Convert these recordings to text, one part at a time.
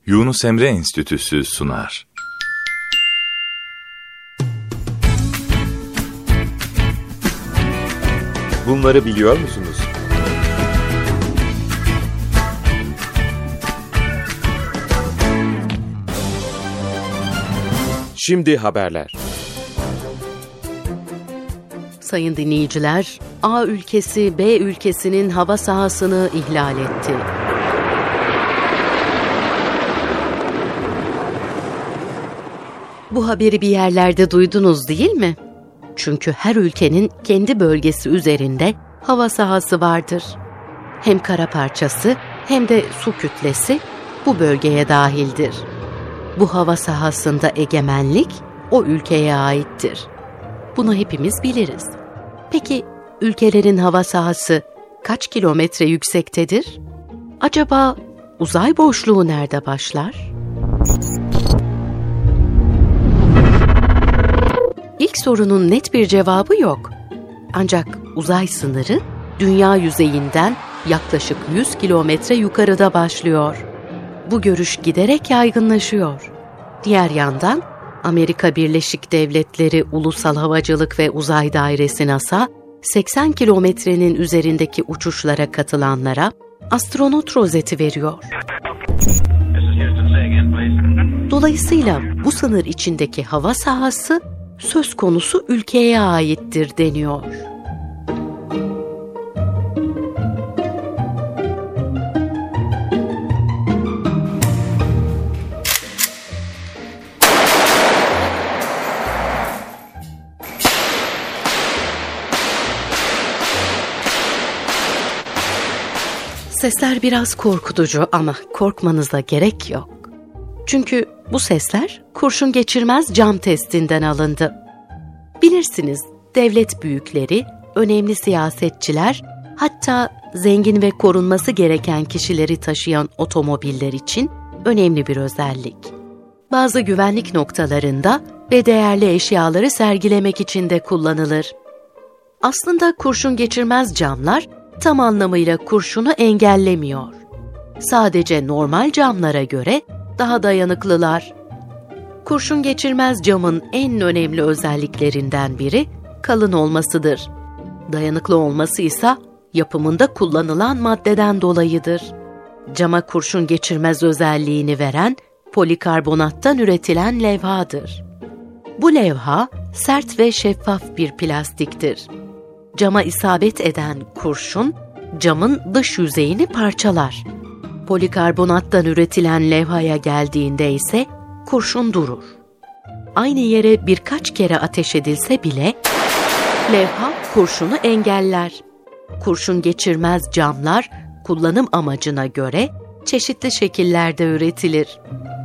Yunus Emre Enstitüsü sunar. Bunları biliyor musunuz? Şimdi haberler. Sayın dinleyiciler, A ülkesi B ülkesinin hava sahasını ihlal etti. Bu haberi bir yerlerde duydunuz değil mi? Çünkü her ülkenin kendi bölgesi üzerinde hava sahası vardır. Hem kara parçası hem de su kütlesi bu bölgeye dahildir. Bu hava sahasında egemenlik o ülkeye aittir. Bunu hepimiz biliriz. Peki ülkelerin hava sahası kaç kilometre yüksektedir? Acaba uzay boşluğu nerede başlar? İlk sorunun net bir cevabı yok. Ancak uzay sınırı dünya yüzeyinden yaklaşık 100 kilometre yukarıda başlıyor. Bu görüş giderek yaygınlaşıyor. Diğer yandan Amerika Birleşik Devletleri Ulusal Havacılık ve Uzay Dairesi NASA, 80 kilometrenin üzerindeki uçuşlara katılanlara astronot rozeti veriyor. Dolayısıyla bu sınır içindeki hava sahası söz konusu ülkeye aittir deniyor. Sesler biraz korkutucu ama korkmanıza gerek yok. Çünkü bu sesler kurşun geçirmez cam testinden alındı. Bilirsiniz, devlet büyükleri, önemli siyasetçiler, hatta zengin ve korunması gereken kişileri taşıyan otomobiller için önemli bir özellik. Bazı güvenlik noktalarında ve değerli eşyaları sergilemek için de kullanılır. Aslında kurşun geçirmez camlar tam anlamıyla kurşunu engellemiyor. Sadece normal camlara göre daha dayanıklılar. Kurşun geçirmez camın en önemli özelliklerinden biri kalın olmasıdır. Dayanıklı olması ise yapımında kullanılan maddeden dolayıdır. Cama kurşun geçirmez özelliğini veren polikarbonattan üretilen levhadır. Bu levha sert ve şeffaf bir plastiktir. Cama isabet eden kurşun, camın dış yüzeyini parçalar. Polikarbonattan üretilen levhaya geldiğinde ise kurşun durur. Aynı yere birkaç kere ateş edilse bile levha kurşunu engeller. Kurşun geçirmez camlar kullanım amacına göre çeşitli şekillerde üretilir.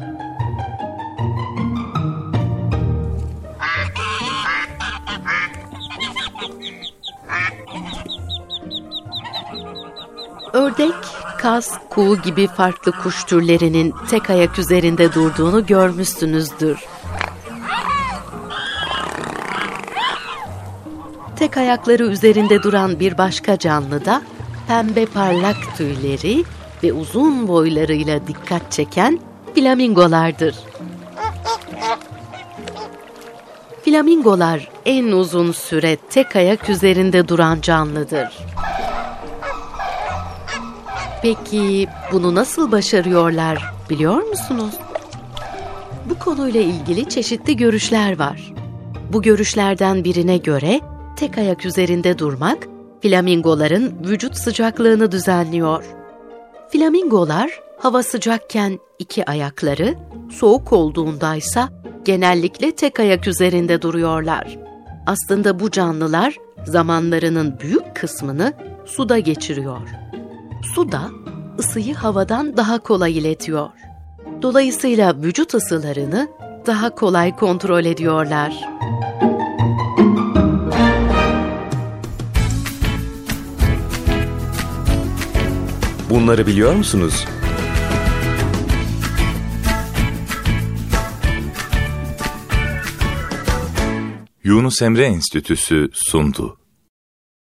Ördek, kaz, kuğu gibi farklı kuş türlerinin tek ayak üzerinde durduğunu görmüşsünüzdür. Tek ayakları üzerinde duran bir başka canlı da pembe parlak tüyleri ve uzun boylarıyla dikkat çeken flamingolardır. Flamingolar en uzun süre tek ayak üzerinde duran canlıdır. Peki bunu nasıl başarıyorlar biliyor musunuz? Bu konuyla ilgili çeşitli görüşler var. Bu görüşlerden birine göre tek ayak üzerinde durmak flamingoların vücut sıcaklığını düzenliyor. Flamingolar hava sıcakken iki ayakları, soğuk olduğundaysa genellikle tek ayak üzerinde duruyorlar. Aslında bu canlılar zamanlarının büyük kısmını suda geçiriyor. Su da ısıyı havadan daha kolay iletiyor. Dolayısıyla vücut ısılarını daha kolay kontrol ediyorlar. Bunları biliyor musunuz? Yunus Emre Enstitüsü sundu.